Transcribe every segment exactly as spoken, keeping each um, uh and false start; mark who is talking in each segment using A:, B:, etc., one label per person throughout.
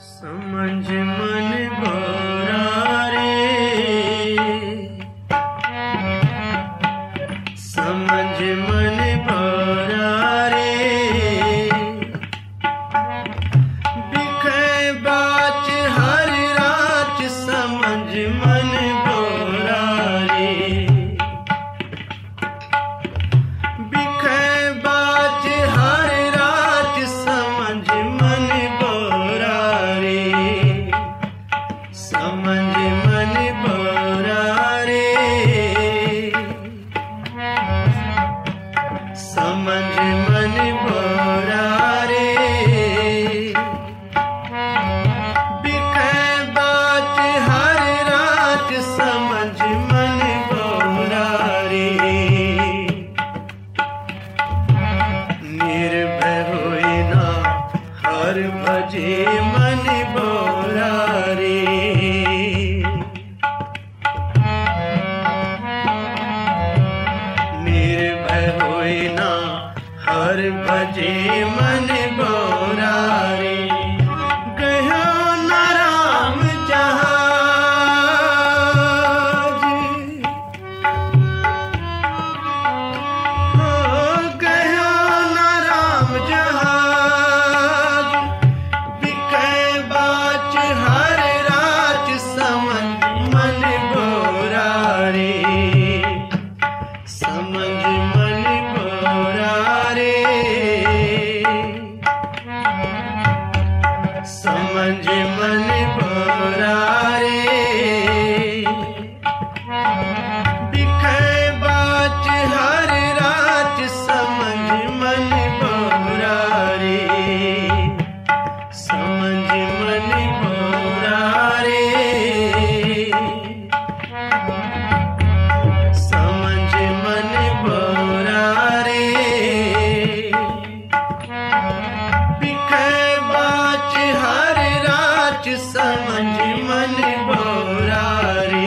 A: समझ मन भरा रे, समझ मन भरा रे, बिखे बाच हर रात समझ मन भरा रे, बिखे बाच हर रात समझ मन भरा रे, समझ मन भरा रे, समझ मन भरा रे, बिखे बात हर रात समझ मन भरा रे, निर्भय होए ना हर भजे मन भरा रे, निर्भय होए ना हर भजे मन भरा रे, गयो न राम जहाज, हो गयो न राम जहाज, बिकै बाच हर रात समझ मन भरा रे, समझ मन भरा रे, समझ मन भरा रे, बिखे बाच हर रात समझ मन भरा रे, समझ मन भरा रे, समझ मन भरा रे, बिखे बाच हर रात समझ मन भरा रे,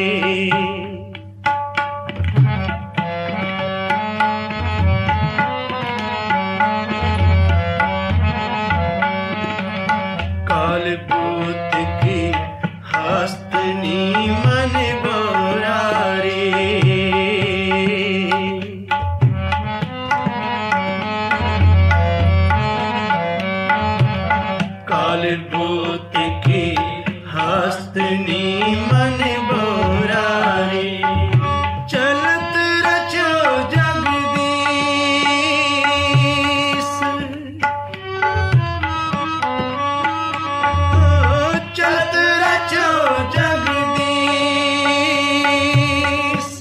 A: काल पूत की हस्तनी मन भरा रे, काल पूत की हस्तनी मन भरा रे, चलत रचो जगदीश, चलत रचो जगदीश,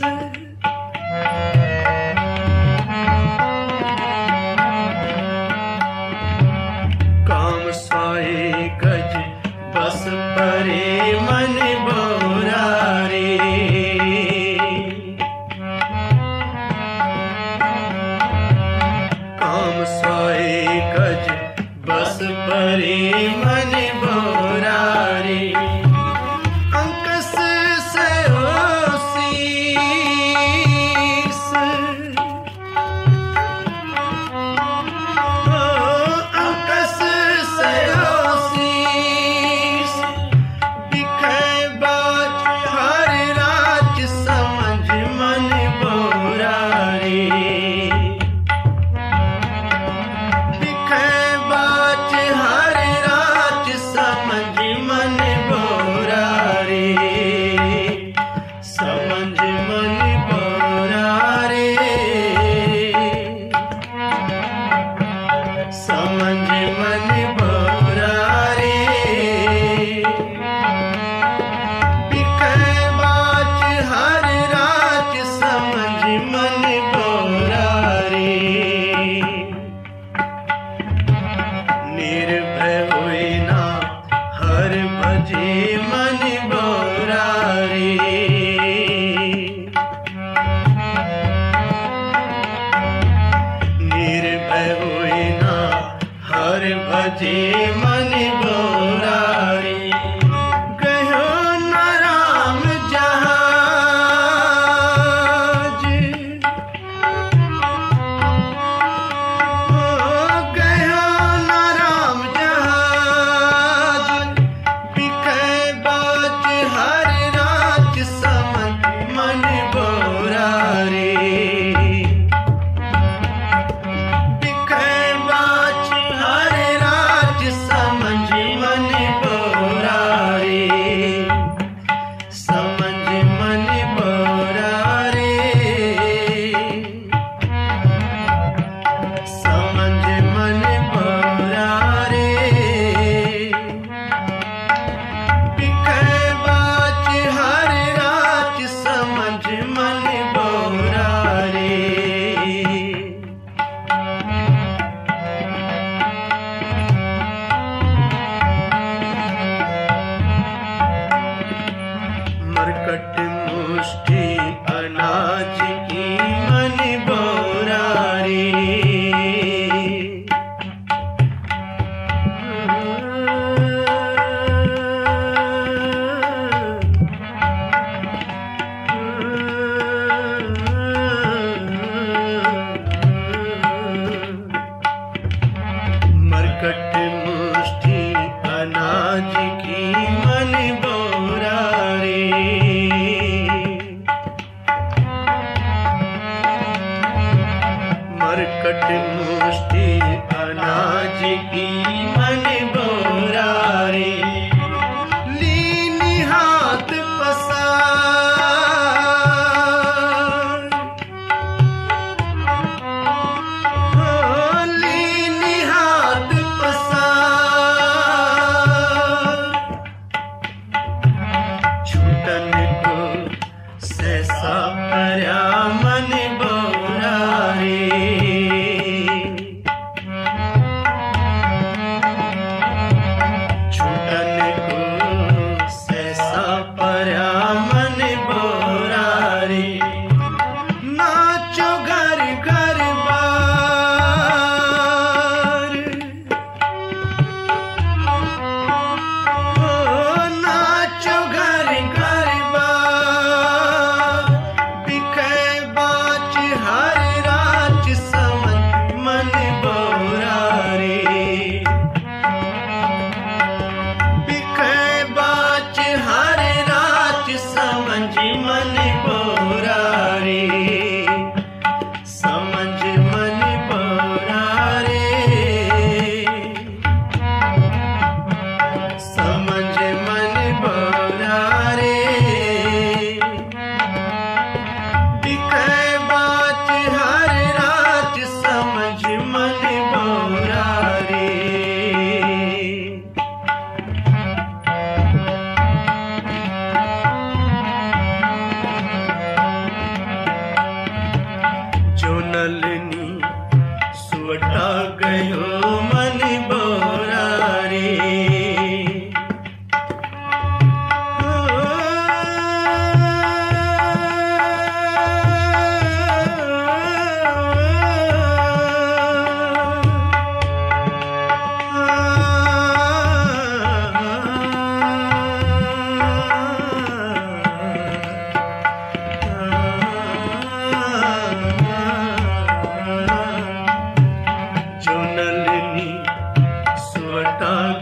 A: काम सोए गज बस परे मन भरा रे, काम सोए गज बस परे मन भरा रे, अंकस से हो शीस, हो अंकस से हो शीस, बिखे बात हर रात समझ मन भरा रे, बिखे बात हर रात समझ मन भरा रे, समझ मन भरा रे, समझ मन भरा रे, बिखे बात हर रात समझ मन भरा रे, निर्भय होए ना हर भजे मन भरा रे, निर्भय होए ना हर भजे मन भरा रे, गयो न राम जहाज, हो गयो न राम जहाज,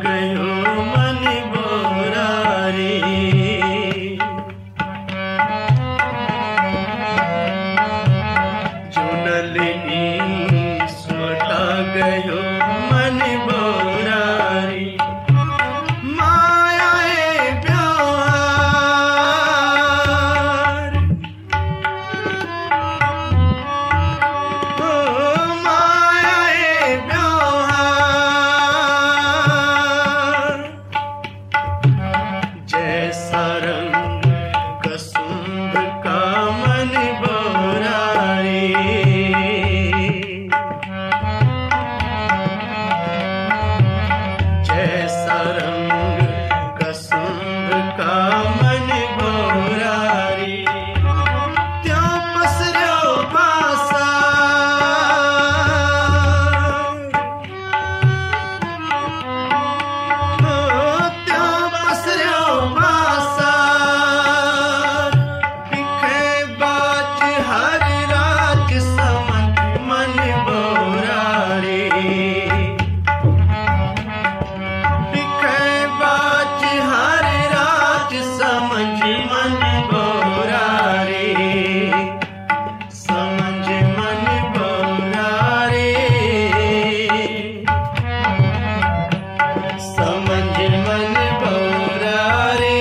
A: गयो मन बोरारी चुनलनी सोटा गयो मन बोरारी माया व्यवहार ओ माया व्यवहार जैसा रंग कसुंभ का मन बोरारी जैसा रंग कसुंभ का मन बोरारी त्यों पसर्यो पासार ओ त्यों पसर्यो पासार बिखे बाज हर राज समन मन बोरारी बिखे बाज हर राज समझ मन बोरारी समझ मन बोरारी समझ मन बोरारी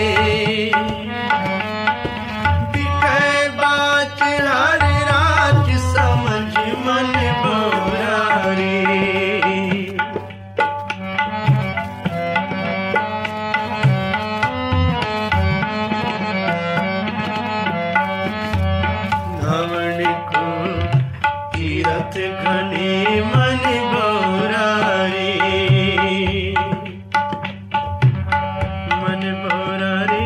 A: बिखे बाज हर राज समझ मन बोरारी रावण को तीरथ घने मन बोरारी मन बोरारी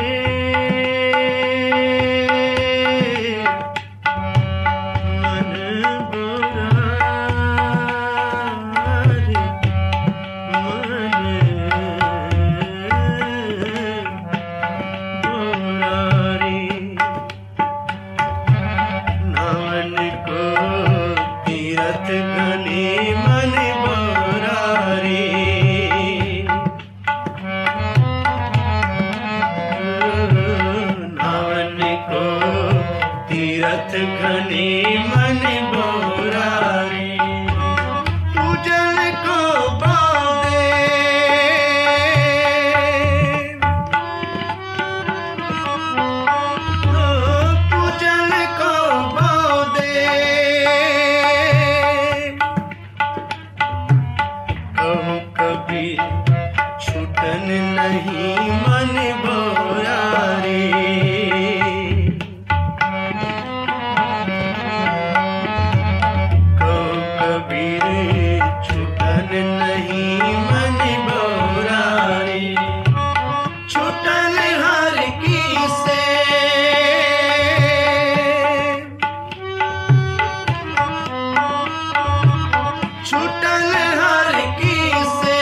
A: मन बोरारी मन बोरारी रावण को तीरथ घने मन बोरारी रावण को तीरथ घने मन बोरारी पूजन को बांधे पूजन को बांधे कहूँ कभी छूटन नहीं मन बोरारी कहूँ कबीर छूटन नहीं मन बोरारी छूटन हर की से छूटन हर की से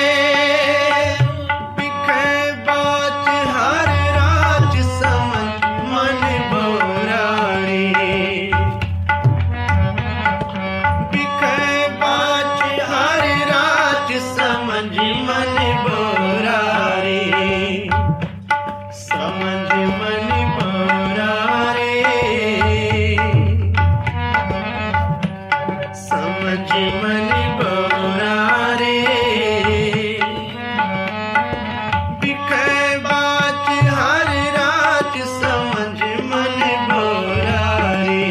A: बिखे बाज हर राज समन मन बोरारी बिखे बाज हर राज समझ मन बोरारी समझ मन बोरारी समझ मन बोरारी बिखे बाज हर राज समझ मन बोरारी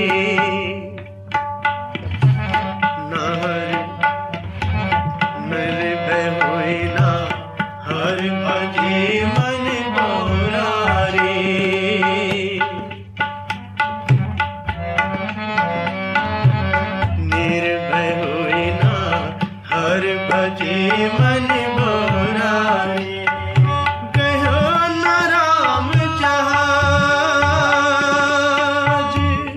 A: नहर निर्भय होई ना हर भजे मन बोरारी निर्भय होई ना हर भजे मन बोरारी गयो न राम जहाज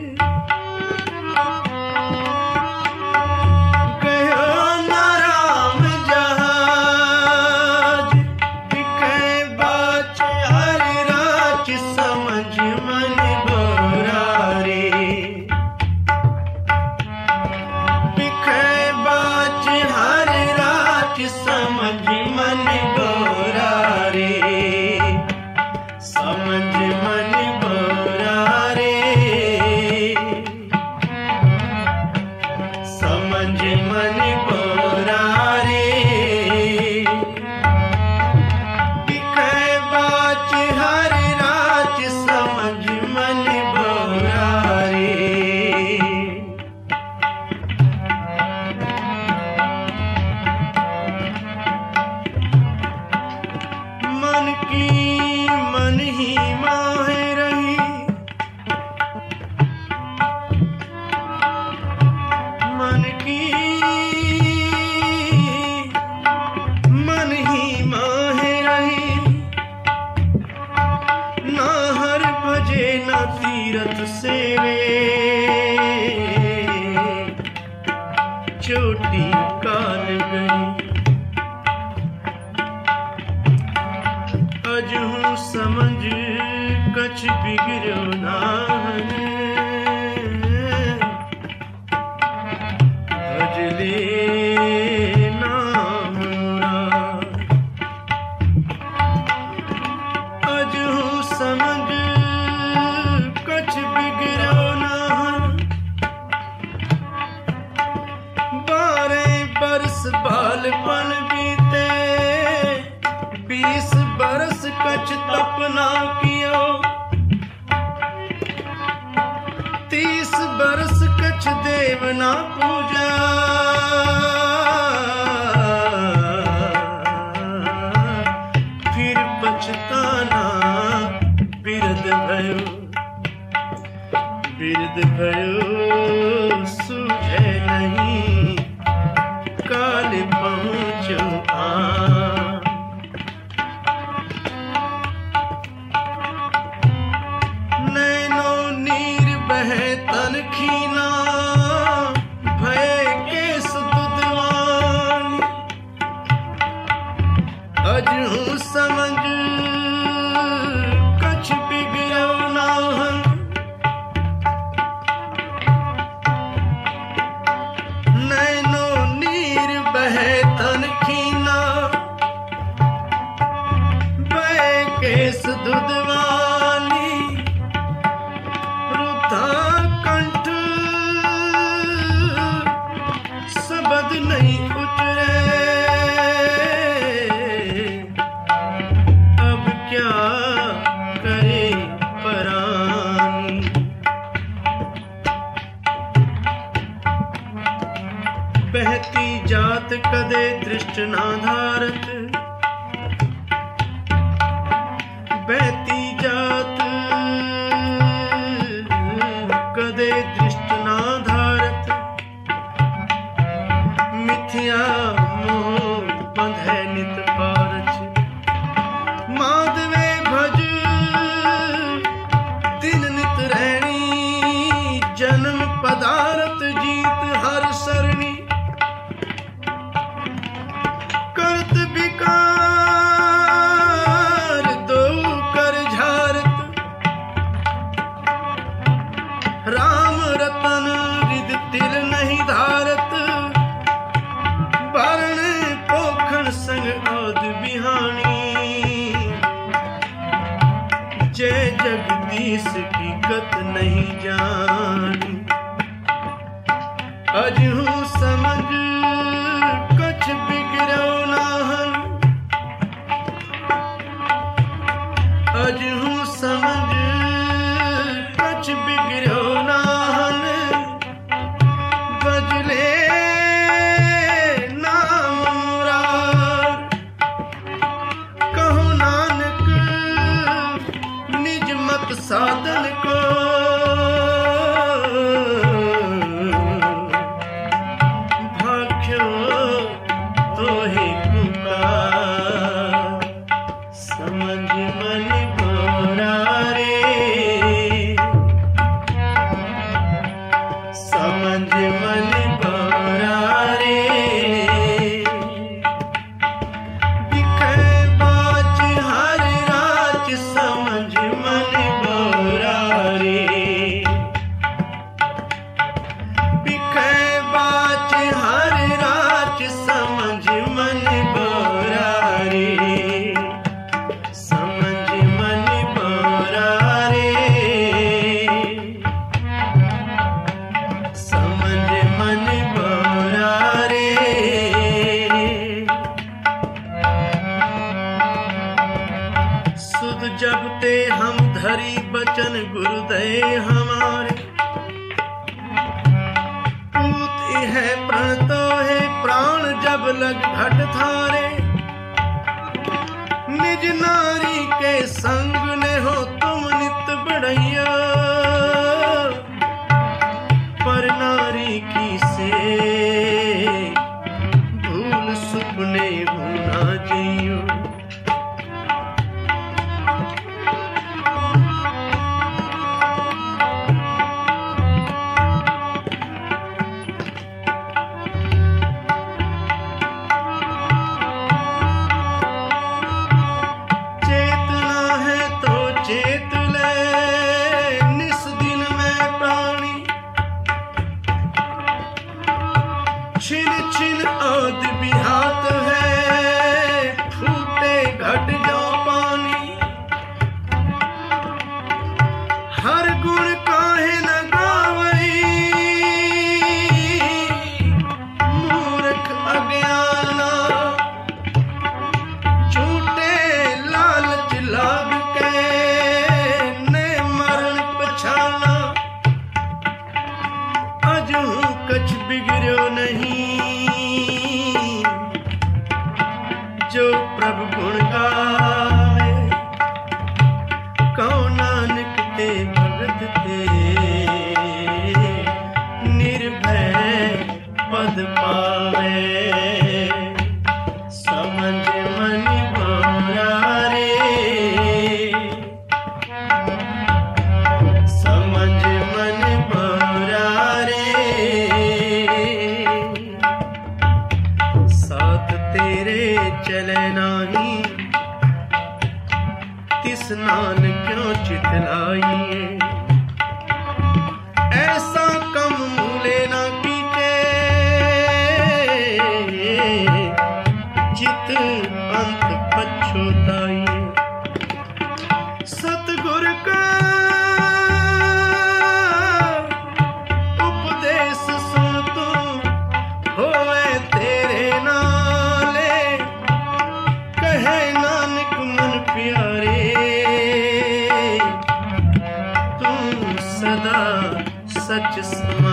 A: गयो न राम जहाज बिखे बाज हर राज समझ मन बोरारी बिखे बाज हर राज समझ समझ मन गोरा रे, समझ मन गोरा रे, समझ मन गोरा रे। बिकै बाच हर रात समझ मन गोरा रे। मन की मन ही माहे रही, मन की मन ही माहे रही, ना हर भजे न तीरथ सेवे, चोटी काल गई। अजहू समझ कछ बिगड़ो नाहन, भजले नाम मुरार। अजहू समझ कछ बिगड़ो नाहन, बारह बरस बालपन बीते, बीस बरस कछ तपना कियो, तीस बरस कछ देवना पूजा। फिर पछताना बिरद भयो, बिरद भयो सूझे नहीं, काल पहुँचो आ। तन खीना भय केस दुधवानी, अजहू समझ कछ बिगड़ो नाहन, नैनो नीर बहे तन खीना भय केस दुधवानी। कंठ शब्द नहीं उतरे, अब क्या करे परानी। बहती जात कदे दृष्ट ना धारत, बहती जात कदे दृष्ट ना धारत, मिथ्या मोह बंधे नित पारछ। माधवे भज दिन नित रहनी, जन्म पदारथ जीत हर सरणी। करत विकार दो कर झारत, राम रतन रिद तिल नहीं धारत। वर्ण पोखण संग औद बिहानी, जय जगदीश की गत नहीं जानी। अजहू समझ कछ बिगड़ो नाहन, अजहू समझ कछ बिगड़ो नाहन, भजले नाम मुरार। कहो नानक निज मत साधन को, भाग पद जब ते हम धरी बचन गुरुदय हमारे। पूत है प्रण तो है प्राण जब लग घट थारे। निज नारी के संग ने हो तुम नित बढ़ैया। पर नारी की से भूल सुपने भूना जियो। चेत ले निस दिन में प्राणी। छिन छिन आद बिहात है फूटे घट जाओ पानी। हर गुण काहे न गावई मूर्ख अज्ञाना। झूठे लालच लाग के कछ बिगड़ो नहीं जो प्रभु गुण गाए। कौन नानक ते भगत ते निर्भय पद पावे। समझ मन बारा रे समझ मन बारा रे। साथ तेरे चले नाही तिस नान क्यों चितलाइए। ऐसा कम मूले ना कीजे जित अंत पछोताइए। सतगुर का उपदेश सुन तू होए तेरे नाले। कहे नानक मन प्यारे तू सदा सच समा।